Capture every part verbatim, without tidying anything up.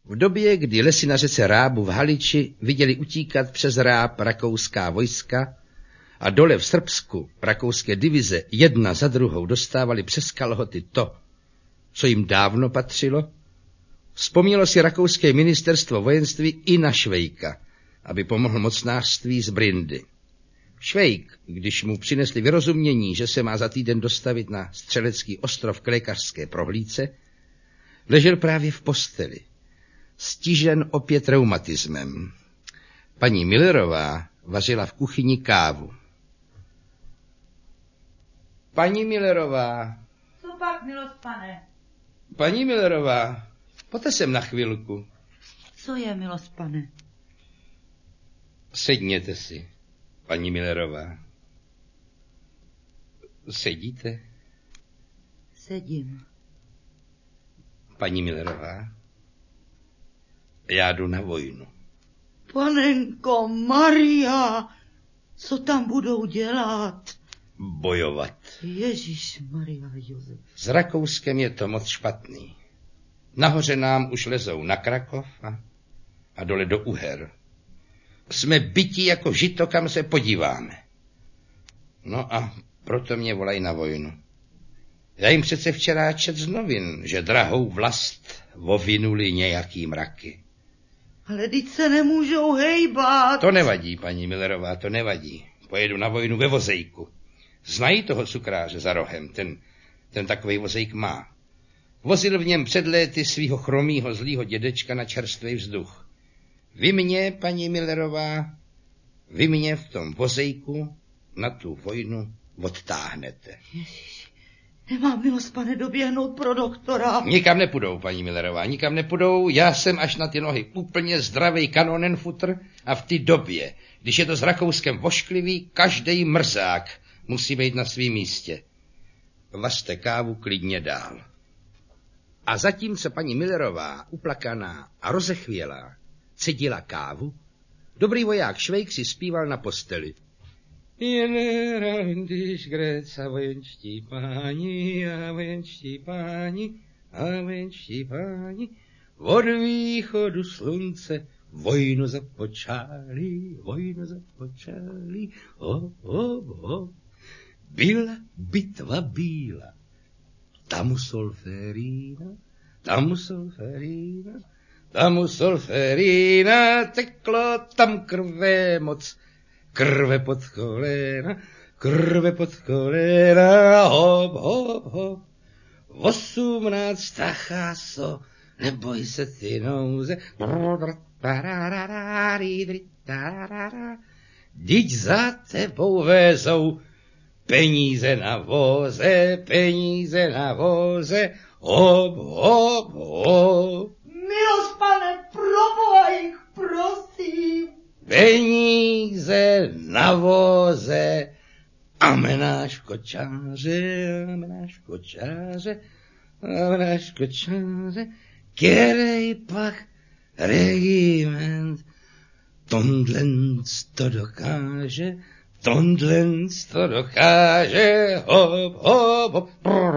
V době, kdy lesy na řece Rábu v Haliči viděli utíkat přes Ráb rakouská vojska a dole v Srbsku rakouské divize jedna za druhou dostávali přes kalhoty to, co jim dávno patřilo, vzpomnělo si rakouské ministerstvo vojenství i na Švejka, aby pomohl mocnářství z Brindy. Švejk, když mu přinesli vyrozumění, že se má za týden dostavit na Střelecký ostrov k lékařské prohlídce, ležel právě v posteli, stižen opět reumatismem. Paní Millerová vařila v kuchyni kávu. Paní Millerová. Co pak, milost pane? Paní Millerová, pojďte sem na chvilku. Co je, milost pane? Sedněte si, paní Millerová. Sedíte? Sedím. Paní Millerová, já jdu na vojnu. Panenko Maria, co tam budou dělat? Bojovat. Ježíš Maria Josef. S Rakouskem je to moc špatný. Nahoře nám už lezou na Krakov a, a dole do Uher. Jsme byti jako žito, kam se podíváme. No a proto mě volají na vojnu. Já jim přece včera čet z novin, že drahou vlast vovinuli nějaký mraky. Ale teď se nemůžou hejbat. To nevadí, paní Millerová, to nevadí. Pojedu na vojnu ve vozejku. Znají toho cukráře za rohem, ten, ten takovej vozejk má. Vozil v něm před léty svýho chromýho zlýho dědečka na čerstvý vzduch. Vy mě, paní Millerová, vy mě v tom vozejku na tu vojnu odtáhnete. Ježiši, nemám, milost pane, doběhnout pro doktora. Nikam nepůjdou, paní Millerová, nikam nepůjdou. Já jsem až na ty nohy úplně zdravej kanonenfutr a v té době, když je to s Rakouskem vošklivý, každej mrzák musí být na svém místě. Vařte kávu klidně dál. A zatímco paní Millerová, uplakaná a rozechvělá, cedila kávu, dobrý voják Švejk si zpíval na posteli. Jen když Gréca vojenští páni a vojenští páni a vojenští páni od východu slunce vojnu započali, vojnu započali, o, o, o. Byla bitva bíla, tam u Solferína, tam u Solferína, tam u Solferína teklo tam krve moc, krve pod kolena, krve pod kolena, hop, hop, hop. Osmnáct cháso, neboj se ty nouze, vždyť za tebou vezou peníze na voze, peníze na voze, hop, hop, hop. Milost pane, proboha jich prosím. Peníze na voze, amenáš kočáře, amenáš kočáře, amenáš kočáře, kerej pak regiment, tondlenc to dokáže, tondlenc to dokáže, hop, hop, hop,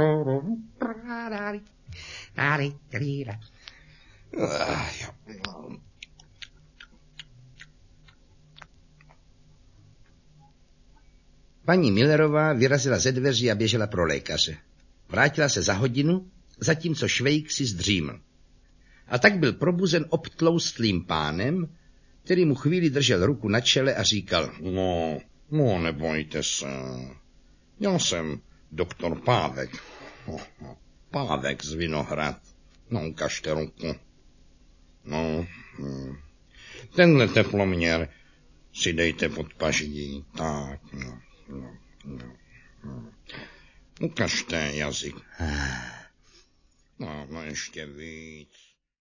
Paní Millerová vyrazila ze dveří a běžela pro lékaře. Vrátila se za hodinu, zatímco Švejk si zdříml. A tak byl probuzen obtloustlým pánem, který mu chvíli držel ruku na čele a říkal: No, no, nebojte se. Já jsem doktor Pávek. Pávek z Vinohrad. No, ukažte ruku. No, hm. Tenhle teploměr si dejte pod paždí. Tak, no, no, no, no. Ukažte jazyk. No, no ještě víc.